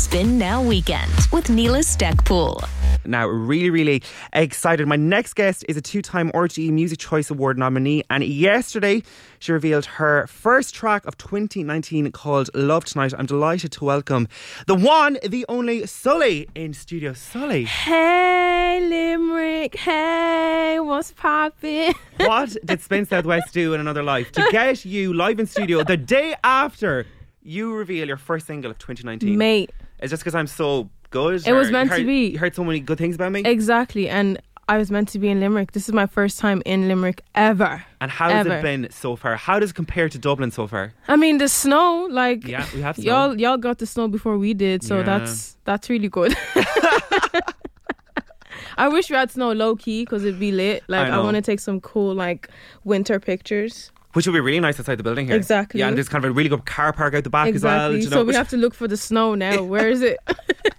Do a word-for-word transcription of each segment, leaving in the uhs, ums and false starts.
Spin Now Weekend with Neela Stackpool. Now, really, really excited. My next guest is a two-time R T E Music Choice Award nominee, and yesterday she revealed her first track of twenty nineteen called Love Tonight. I'm delighted to welcome the one, the only Sully in studio. Sully. Hey, Limerick. Hey, what's poppin'? What did Spin Southwest do in another life to get you live in studio the day after you reveal your first single of twenty nineteen? Mate. It's just because I'm so good. It was meant heard, to be. You heard so many good things about me. Exactly. And I was meant to be in Limerick. This is my first time in Limerick ever. And how has ever. it been so far? How does it compare to Dublin so far? I mean, the snow, like, yeah, we have snow. y'all y'all got the snow before we did, so yeah. that's that's really good. I wish we had snow low key because it'd be lit. Like, I, I want to take some cool like winter pictures. Which will be really nice outside the building here. Exactly. Yeah, and there's kind of a really good car park out the back exactly. as well. You know? So we have to look for the snow now. Where is it?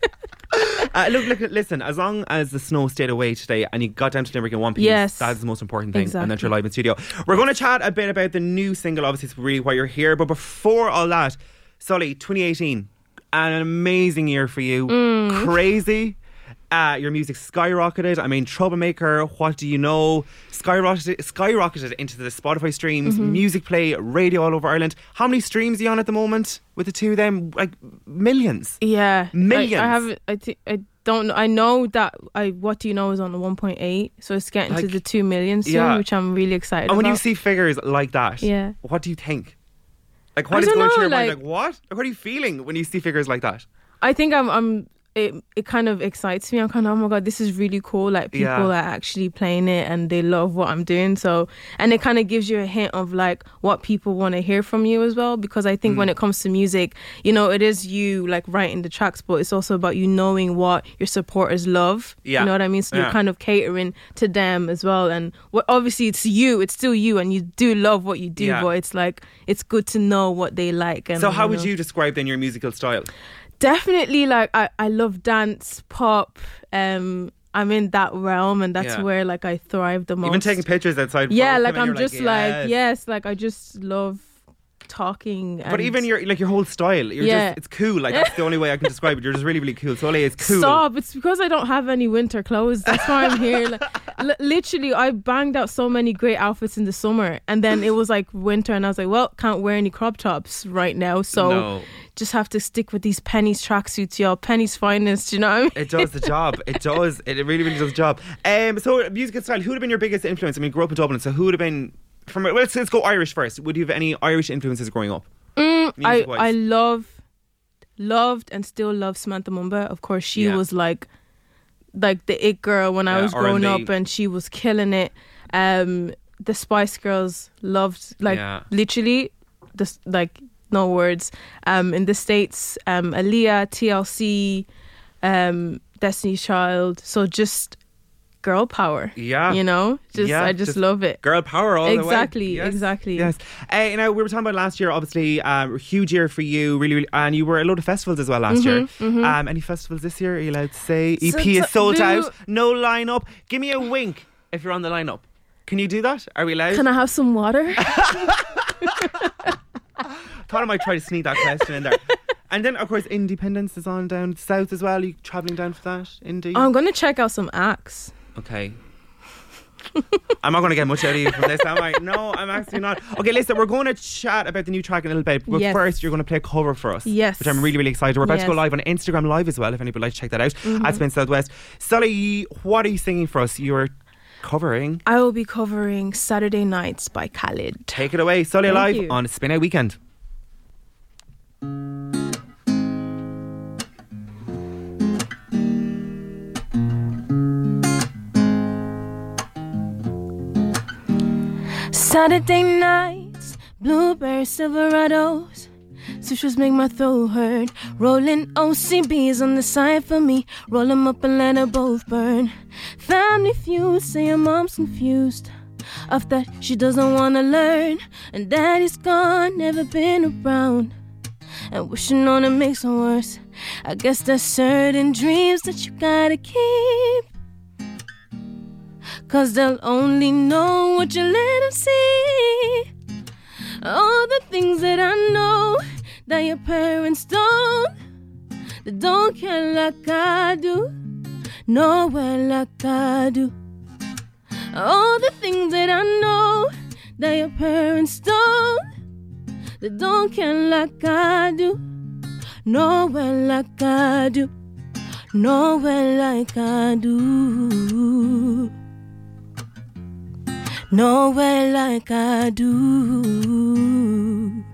uh, look, look, listen, as long as the snow stayed away today and you got down to Limerick in one piece, yes. that's the most important thing. Exactly. And that you're live in studio. We're going to chat a bit about the new single. Obviously, it's really why you're here. But before all that, Sully, twenty eighteen, an amazing year for you. Mm. Crazy. Uh, your music skyrocketed. I mean, Troublemaker, What Do You Know? Skyrocketed, skyrocketed into the Spotify streams, mm-hmm. Music Play, radio all over Ireland. How many streams are you on at the moment with the two of them? Like millions. Yeah, millions. I, I have. I th- I don't. I know that. I What Do You Know is on the one point eight, so it's getting like, to the two million soon, yeah. which I'm really excited. And when about. you see figures like that, yeah, what do you think? Like, what I is don't going know, through your like, mind? Like, what? Like, what are you feeling when you see figures like that? I think I'm. I'm It, it kind of excites me. I'm kind of, oh my God, this is really cool. Like, people yeah. are actually playing it and they love what I'm doing. So, and it kind of gives you a hint of like what people want to hear from you as well. Because I think mm. when it comes to music, you know, it is you like writing the tracks, but it's also about you knowing what your supporters love. Yeah. You know what I mean? So yeah. you're kind of catering to them as well. And what obviously it's you, it's still you, and you do love what you do, yeah. but it's like, it's good to know what they like. And, so how you would know, you describe then your musical style? Definitely, like I, I love dance, pop. Um, I'm in that realm, and that's yeah. where like I thrive the most. Even taking pictures outside. Yeah, like I'm like, just yes. like yes, like I just love talking. And but even your like your whole style, you're yeah. just it's cool. Like that's the only way I can describe it. You're just really, really cool. Sully is cool. Stop! It's because I don't have any winter clothes. That's why I'm here. Like, l- literally, I banged out so many great outfits in the summer, and then it was like winter, and I was like, well, can't wear any crop tops right now, so. No. Just have to stick with these Penny's tracksuits, y'all. Penny's finest, you know what I mean? It does the job. It does. It really, really does the job. Um, so, musical style. Who would have been your biggest influence? I mean, you grew up in Dublin, so who would have been from? Well, let's, let's go Irish first. Would you have any Irish influences growing up? Mm, I I love, loved and still love Samantha Mumba. Of course, she yeah. was like, like the it girl when yeah, I was growing R and B. up, and she was killing it. Um, the Spice Girls loved like yeah. literally, this like. No words. Um, in the States, um, Aaliyah, T L C, um, Destiny's Child. So just girl power. Yeah. You know? Just yeah, I just, just love it. Girl power all exactly, the way. Yes. Exactly. Yes. Uh, you know, we were talking about last year, obviously, um, a huge year for you, really, really, and you were at a load of festivals as well last mm-hmm, year. Mm-hmm. Um, any festivals this year? Are you allowed to say? E P so, is sold do, out. No lineup. Give me a wink if you're on the lineup. Can you do that? Are we allowed? Can I have some water? Thought I might try to sneak that question in there. And then, of course, Independence is on down south as well. Are you travelling down for that, Indy? I'm going to check out some acts. Okay. I'm not going to get much out of you from this, am I? No, I'm actually not. Okay, listen, we're going to chat about the new track in a little bit. But yes. first, you're going to play a cover for us. Yes. Which I'm really, really excited. We're about yes. to go live on Instagram Live as well, if anybody would like to check that out. Mm-hmm. At Spin Southwest. Sully, what are you singing for us? You're covering... I will be covering Saturday Nights by Khalid. Take it away. Sully Thank Live you. on Spin Out Weekend. Saturday nights, blueberry Silverados, citrus make my throat hurt. Rolling O C Bs on the side for me, roll 'em up and let her both burn. Family feud, say your mom's confused. Of that she doesn't wanna learn, and daddy's gone, never been around. And wishing on it makes it worse. I guess there's certain dreams that you gotta keep, 'cause they'll only know what you let them see. All the things that I know that your parents don't, that don't care like I do, nowhere like I do. All the things that I know that your parents don't, that don't care like I do, nowhere like I do, nowhere like I do, nowhere like I do.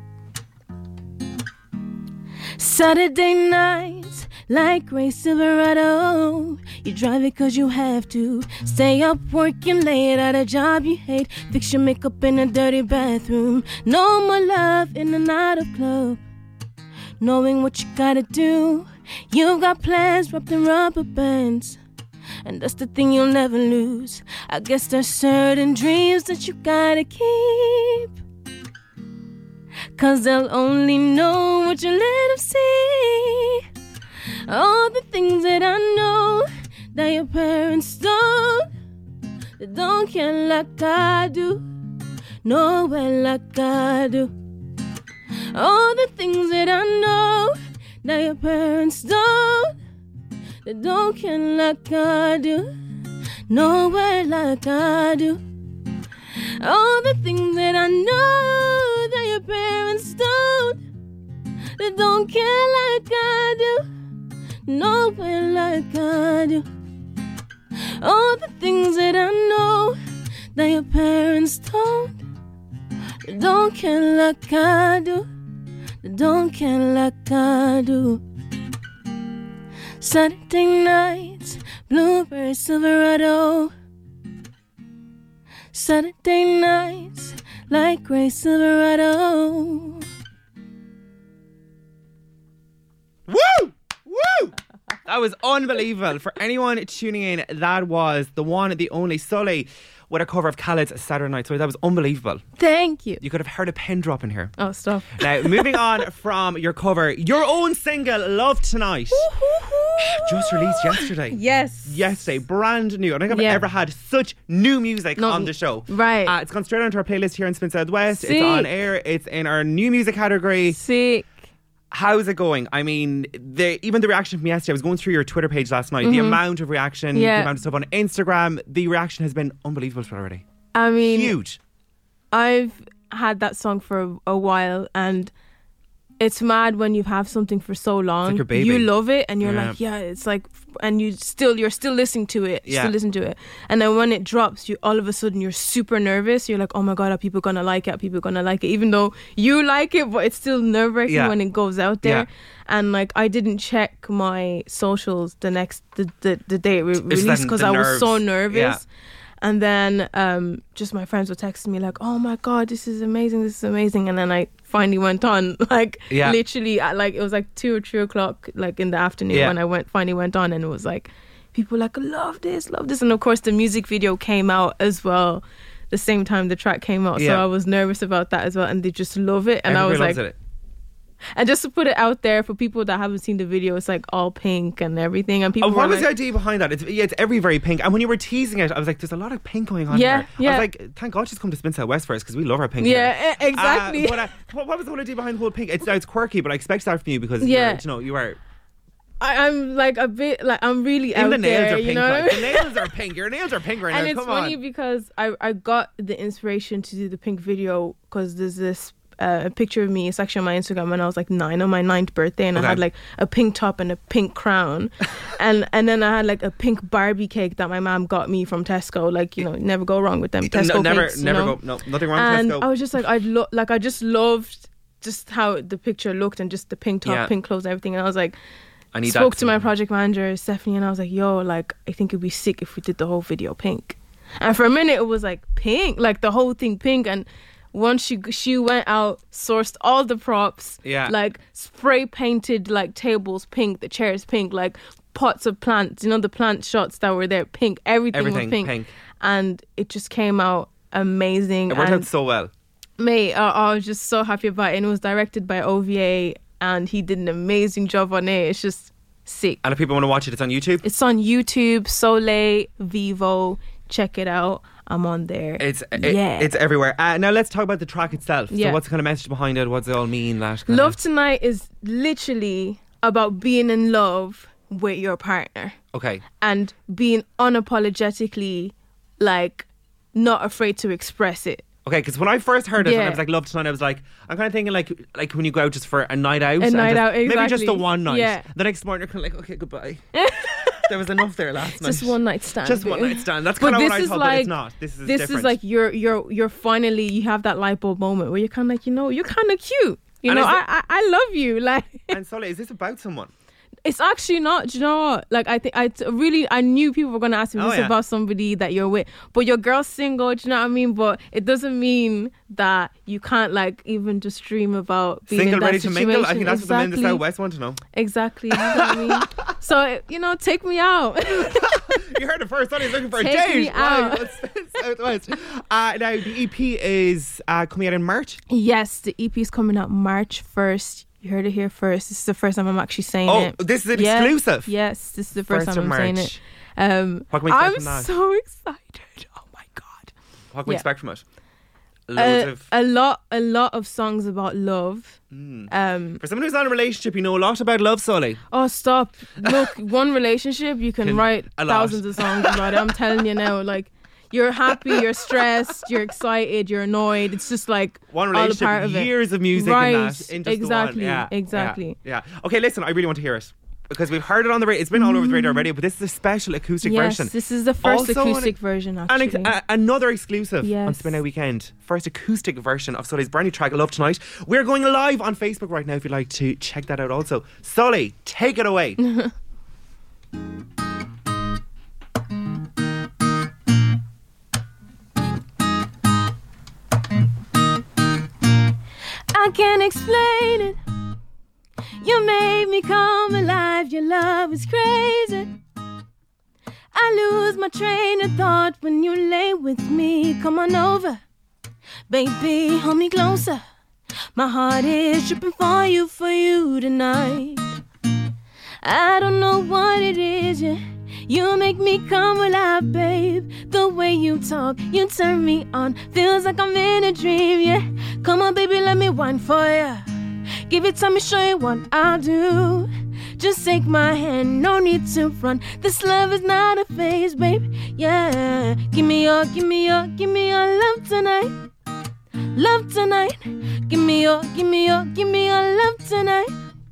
Saturday nights like gray Silverado, you drive it cause you have to. Stay up working late at a job you hate. Fix your makeup in a dirty bathroom. No more love in and out of club. Knowing what you gotta do. You've got plans wrapped in rubber bands, and that's the thing you'll never lose. I guess there's certain dreams that you gotta keep, cause they'll only know what you let them see. All the things that I know that your parents don't, that don't care like I do, nowhere like I do. All the things that I know that your parents don't, that don't care like I do, nowhere like I do. All the things that I know that your parents don't, that don't care like I do, nowhere like I do. All the things that I know that your parents don't, that don't care like I do, that don't care like I do. Saturday nights, Blueberry Silverado. Saturday nights, like gray Silverado. Woo! Woo! That was unbelievable. For anyone tuning in, that was the one, the only Sully with a cover of Khaled's Saturday Night. So that was unbelievable. Thank you. You could have heard a pin drop in here. Oh, stop. Now, moving on from your cover, your own single, Love Tonight, just released yesterday. Yes. Yesterday, brand new. I don't think I've Yeah. ever had such new music No, on the show. right. Uh, it's gone straight onto our playlist here in Spin Southwest. Sick. It's on air. It's in our new music category. Sick. How's it going? I mean, the even the reaction from yesterday, I was going through your Twitter page last night, the amount of reaction, Yeah. the amount of stuff on Instagram, the reaction has been unbelievable already. I mean, Huge. I've had that song for a, a while, and it's mad when you have something for so long. It's like your baby. You love it, and you're Yeah. like, yeah, it's like, and you still, you're still listening to it. You Yeah. still listen to it, and then when it drops, you all of a sudden you're super nervous. You're like, oh my god, are people gonna like it? Are people gonna like it? Even though you like it, but it's still nerve wracking Yeah. when it goes out there. Yeah. And like, I didn't check my socials the next the the, the day it re- It's released then because the I was so nerves. nervous. Yeah. And then um, just my friends were texting me like, oh my god, this is amazing, this is amazing. And then I finally went on, like Yeah. literally at like, it was like two or three o'clock like in the afternoon Yeah. when I went finally went on, and it was like, people were like, love this, love this. And of course the music video came out as well the same time the track came out. Yeah. So I was nervous about that as well, and they just love it. And Everybody I was loves like, it. and just to put it out there for people that haven't seen the video, it's like all pink and everything, and people Oh, what were was like, the idea behind that? It's, yeah, it's every very pink. And when you were teasing it, I was like, there's a lot of pink going on Yeah, here. I yeah. was like, thank God she's come to Spin Southwest first, because we love our pink yeah, here. e- exactly. Uh, but uh, what, what was the whole idea behind the whole pink? It's, it's quirky, but I expect that from you because Yeah. you're, you know, you are... I, I'm like a bit like I'm really Even out the nails there, are you pink. know what I Like, mean? the nails are pink. Your nails are pink right And now. it's Come funny on. because I, I got the inspiration to do the pink video because there's this uh, picture of me. It's actually on my Instagram when I was like nine, on my ninth birthday, and Okay. I had like a pink top and a pink crown, and and then I had like a pink Barbie cake that my mom got me from Tesco. Like, you know, never go wrong with them Tesco no, never, cakes. you never know? go. No, nothing wrong And with Tesco. I was just like, I lo- like I just loved just how the picture looked and just the pink top, Yeah. pink clothes, and everything. And I was like, I need spoke that to my something. project manager Stephanie, and I was like, yo, like I think it'd be sick if we did the whole video pink. And for a minute it was like pink, like the whole thing pink. And once she she went out, sourced all the props, Yeah. like spray painted like tables pink, the chairs pink, like pots of plants, you know, the plant shots that were there pink, everything, Everything was pink. pink. And it just came out amazing. It worked and out so well. mate, uh, I was just so happy about it. And it was directed by O V A, and he did an amazing job on it. It's just sick. And if people want to watch it, it's on YouTube. It's on YouTube, Soleil Vivo. Check it out. I'm on there. It's it, yeah. it's everywhere. Uh, now let's talk about the track itself. Yeah. So what's the kind of message behind it? What's it all mean? That kind Love of, Tonight is literally about being in love with your partner. Okay. And being unapologetically, like, not afraid to express it. Okay, because when I first heard it, Yeah. and I was like, Love Tonight, I was like, I'm kind of thinking like like when you go out just for a night out. A and night just- out, Maybe just exactly. the one night. Yeah. The next morning, you're kind of like, okay, goodbye. There was enough there last night. Just one night stand. Just one babe. night stand. That's But kind of this what I is thought, but like- it's not. This is This different. is like you're you're you're finally you have that light bulb moment where you're kind of like, you know, you're kind of cute. You And know, is I, it- I I love you. Like, And Sully, is this about someone? it's actually not. Do you know what? Like, I think I t- really I knew people were gonna ask me Oh, this yeah. about somebody that you're with, but your girl's single. Do you know what I mean? But it doesn't mean that you can't like even just dream about being Single, in that ready to situation. mingle? I think that's what the men in the Exactly. Southwest want to know. Exactly. You know what I mean? So, you know, take me out. You heard it first. Sully's looking for a Take date. me out. Right, Southwest. Uh, now, the E P is uh, coming out in March. Yes, the E P is coming out March first. You heard it here first. This is the first time I'm actually saying Oh, it. this is an Yeah. exclusive. Yes, this is the first, First time of I'm saying March. it. Um, What can we expect I'm from that? so excited. Oh my god. What can we Yeah. expect from it? Loads A, of... a lot, a lot of songs about love. Mm. Um, For someone who's not in a relationship, you know a lot about love, Sully. oh, stop! Look, one relationship, you can, Can- write a lot. thousands of songs about it. I'm telling you now, like. You're happy, you're stressed, you're excited, you're annoyed. It's just like One all a relationship, part of it. years of music Right, in that. In just exactly, the one. Yeah, exactly. Yeah, yeah. Okay, listen, I really want to hear it. Because we've heard it on the radio. It's been all over the radio already, but this is a special acoustic Yes, version. this is the first Also acoustic an- version, And actually. ex- a- another exclusive on Yes. Spin Out Weekend. First acoustic version of Sully's brand new track, Love Tonight. We're going live on Facebook right now if you'd like to check that out also. Sully, take it away. I can't explain it. You made me come alive. Your love is crazy. I lose my train of thought when you lay with me. Come on over, baby, hold me closer. My heart is tripping for you, for you tonight. I don't know what it is, yeah. You make me come alive, babe. The way you talk, you turn me on. Feels like I'm in a dream, yeah. Come on, baby, let me whine for ya. Give it to me, show you what I'll do. Just take my hand, no need to run. This love is not a phase, babe. Yeah, give me your, give me your, give me your love tonight. Love tonight. Give me your, give me your, give me your love tonight.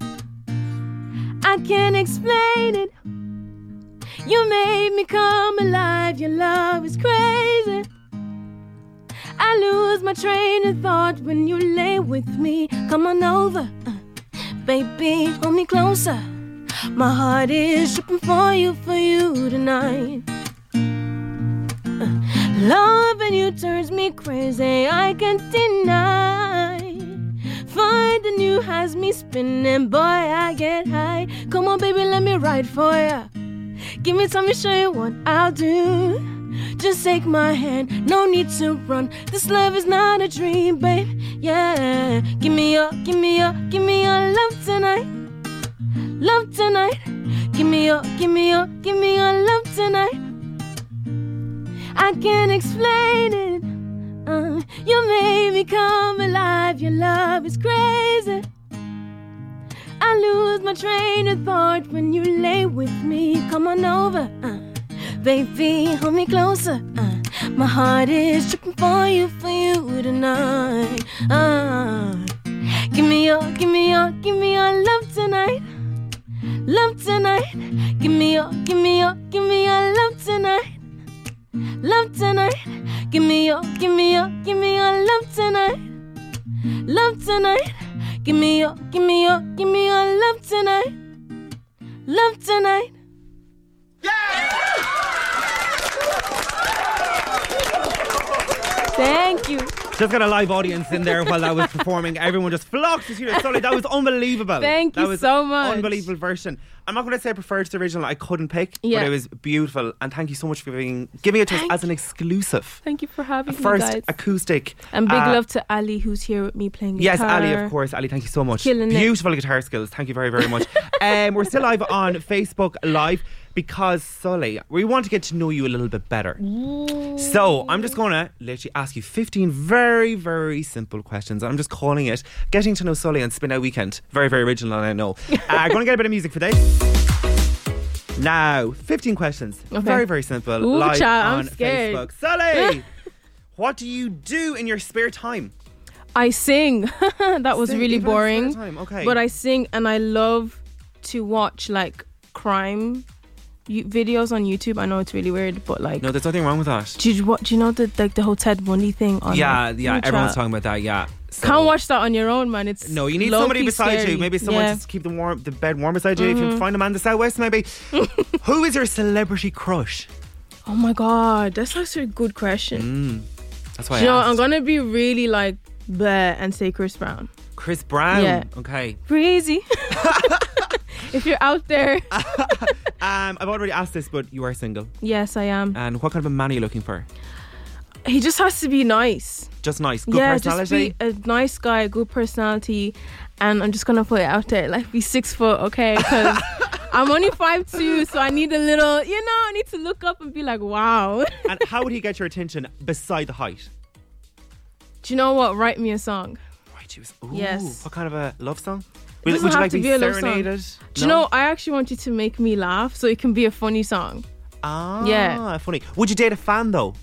I can't explain it. You made me come alive. Your love is crazy. I lose my train of thought when you lay with me. Come on over, uh, baby, hold me closer. My heart is tripping for you, for you tonight. Uh, loving you turns me crazy, I can't deny. Finding you has me spinning, boy, I get high. Come on, baby, let me ride for ya. Give me time to show you what I'll do. Just take my hand, no need to run. This love is not a dream, babe. Yeah, give me your, give me your, give me your love tonight. Love tonight. Give me your, give me your, give me your love tonight. I can't explain it. Uh, you made me come alive. Your love is crazy. I lose my train of thought when you lay with me. Come on over, uh, baby, hold me closer. Uh, my heart is tripping for you, for you tonight. Uh, give me your, give me your, give me your love tonight. Love tonight. Give me your, give me your, give me your love tonight. Love tonight. Give me your, give me your, give me your love tonight. Love tonight. Give me your, give me your, give me your love tonight. Love tonight. Thank you. Just got a live audience in there while that was performing. Everyone just flocked to see it. Sully, that was unbelievable. Thank that you was so much. Unbelievable version. I'm not going to say I preferred the original. I couldn't pick, Yeah. but it was beautiful. And thank you so much for giving, giving it to us Thank as an exclusive. Thank you for having First me, guys. acoustic. And big uh, love to Ali, who's here with me playing Yes, guitar. Ali, of course. Ali, thank you so much. Killing it. Beautiful guitar skills. Thank you very, very much. um, we're still live on Facebook Live. Because, Sully, we want to get to know you a little bit better. Ooh. So, I'm just going to literally ask you fifteen very, very simple questions. I'm just calling it Getting to Know Sully on Spin Out Weekend. Very, very original, I know. I'm uh, going to get a bit of music for this. Now, fifteen questions. Okay. Very, very simple. Ooh, live child, on I'm scared. Facebook. Sully, what do you do in your spare time? I sing. That was Sing, really even in boring. spare time, okay. But I sing, and I love to watch like crime you, videos on YouTube. I know it's really weird, but like, no, there's nothing wrong with that. Do you, what, do you know the like the whole Ted Bundy thing? On yeah, like, yeah, everyone's talking about that. Yeah, so can't watch that on your own, man. It's no, you need somebody beside scary. you. Maybe someone yeah. to keep the warm, the bed warm beside you. Mm-hmm. If you can find a man in the southwest, maybe. Who is your celebrity crush? Oh my god, that's actually a good question. Mm, that's why. Do you I know, asked. I'm gonna be really like bleh and say Chris Brown. Chris Brown. Yeah. Okay. Breezy. If you're out there. um, I've already asked this, but you are single. Yes, I am. And what kind of a man are you looking for? He just has to be nice. Just nice. Good yeah, personality. Just be a nice guy, good personality. And I'm just gonna put it out there, like be six foot, okay? Because I'm only five two, so I need a little, you know, I need to look up and be like, wow. And how would he get your attention beside the height? Do you know what? Write me a song. Write you a, ooh, yes. What kind of a love song? It doesn't would you have like to to be, be a love serenaded? song. Do you know, I actually want you to make me laugh, so it can be a funny song. Ah, yeah. funny. Would you date a fan though?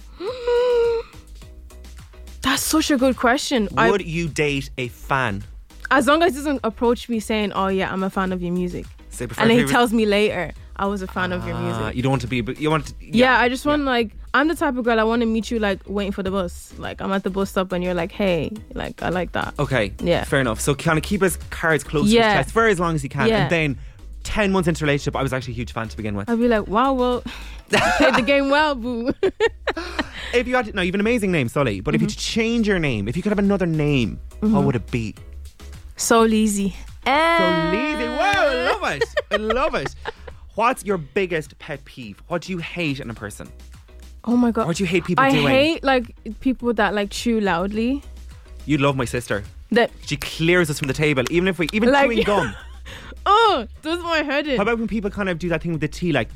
That's such a good question. Would I, you date a fan? As long as he doesn't approach me saying, oh yeah, I'm a fan of your music. So and then he tells me later, I was a fan ah, of your music. You don't want to be, but you want to. Yeah, yeah I just want yeah. like, I'm the type of girl, I want to meet you like waiting for the bus. Like I'm at the bus stop and you're like, hey, like I like that. Okay. Yeah. Fair enough. So kind of keep his cards close yeah. to his chest for as long as he can. Yeah. And then ten months into a relationship, I was actually a huge fan to begin with. I'd be like, wow, well, you played the game well, boo. If you had to, now you have an amazing name, Sully, but mm-hmm. if you had to change your name, if you could have another name, mm-hmm. what would it be? So Leezy. So Leezy. Wow, I love it. I love it. What's your biggest pet peeve? What do you hate in a person? Oh my god. What do you hate people I doing? I hate like people that like chew loudly. You'd love my sister. That she clears us from the table, even if we even like, chewing gum. Oh, does my head in. How about when people kind of do that thing with the tea, like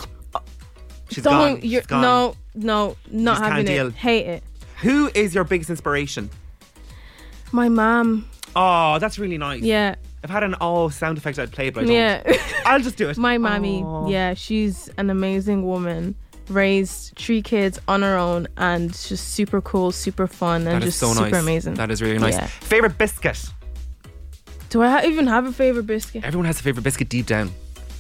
she's Don't, gone. You're, she's gone. No, no, not having it. Deal. Hate it. Who is your biggest inspiration? My mom. Oh, that's really nice. Yeah. I've had an oh sound effect I'd play, but I don't. Yeah. I'll just do it. My mommy. Oh. Yeah, she's an amazing woman. Raised three kids on her own and just super cool, super fun, and just so super nice. amazing. That is really nice. Yeah. Favorite biscuit? Do I ha- even have a favorite biscuit? Everyone has a favorite biscuit deep down.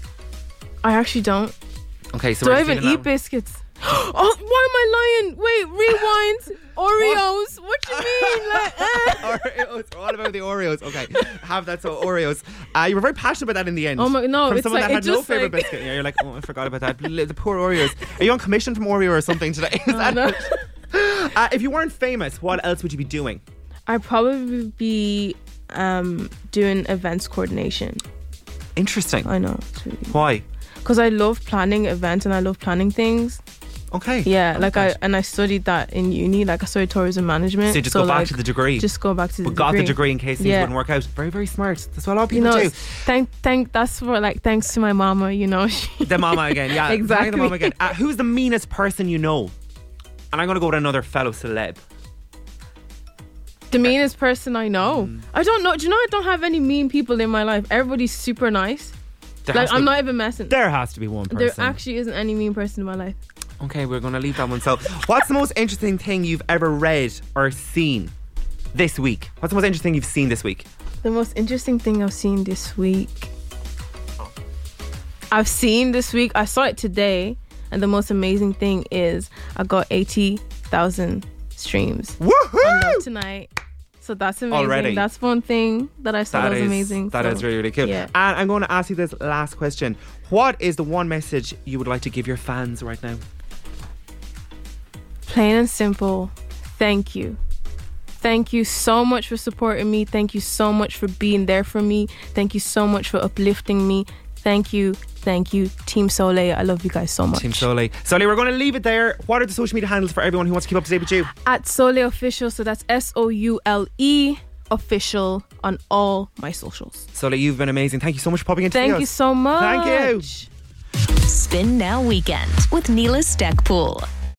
I actually don't. Okay, so do I even eat biscuits? Oh, why am I lying? Wait, rewind. Oreos. What do you mean? Like, uh. Oreos. All about the Oreos. Okay, have that. So Oreos. Uh, you were very passionate about that in the end. Oh my no! From it's someone like, that had no favorite like biscuit. Yeah, you're like, oh, I forgot about that. The poor Oreos. Are you on commission from Oreo or something today? Is oh, that no. uh, if you weren't famous, what else would you be doing? I'd probably be um, doing events coordination. Interesting. I know. It's really Why? Because I love planning events and I love planning things. Okay. Yeah, I like I and I studied that in uni. Like I studied tourism management. So you just so go back like, to the degree. Just go back to the but degree. got the degree in case things yeah. wouldn't work out. Very, very smart. That's what a lot of people you know, do. Thank, thank. That's for like thanks to my mama. You know. The mama again. Yeah, exactly. The mama again. Uh, who's the meanest person you know? And I'm gonna go with another fellow celeb. The meanest person I know. Mm. I don't know. Do you know I don't have any mean people in my life? Everybody's super nice. There like I'm be, not even messing. There has to be one person. There actually isn't any mean person in my life. Okay, we're going to leave that one. So, what's the most interesting thing you've ever read or seen this week? What's the most interesting you've seen this week? The most interesting thing I've seen this week. I've seen this week. I saw it today, and the most amazing thing is I got eighty thousand streams. Woohoo! On Love Tonight. So that's amazing. Already. That's one thing that I saw that, that was is, amazing. That so, is really, really cool. Yeah. And I'm going to ask you this last question. What is the one message you would like to give your fans right now? Plain and simple, thank you. Thank you so much for supporting me. Thank you so much for being there for me. Thank you so much for uplifting me. Thank you. Thank you. Team Soleil, I love you guys so much. Team Soleil. Soleil, we're going to leave it there. What are the social media handles for everyone who wants to keep up to date with you? At Soleil Official, so that's S O U L E Official on all my socials. Soleil, you've been amazing. Thank you so much for popping into Thank us. you so much. Thank you. Spin Now Weekend with Neela Steckpool.